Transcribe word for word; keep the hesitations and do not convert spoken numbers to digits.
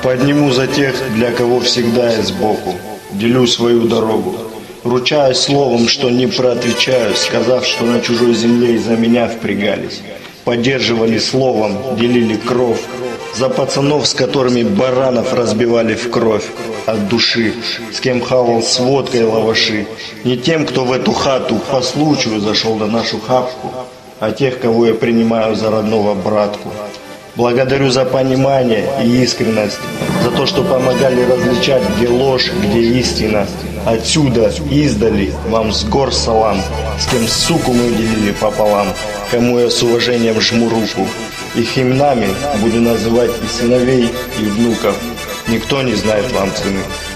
Подниму за тех, для кого всегда я сбоку, делю свою дорогу. Ручаюсь словом, что не проотвечаю, сказав, что на чужой земле из-за меня впрягались. Поддерживали словом, делили кровь. За пацанов, с которыми баранов разбивали в кровь. От души, с кем хавал с водкой лаваши. Не тем, кто в эту хату по случаю зашел на нашу хапку, а тех, кого я принимаю за родного братку. Благодарю за понимание и искренность, за то, что помогали различать, где ложь, где истина. Отсюда, издали, вам с гор салам, с кем суку мы делили пополам, кому я с уважением жму руку. Их именами буду называть и сыновей, и внуков. Никто не знает вам цены.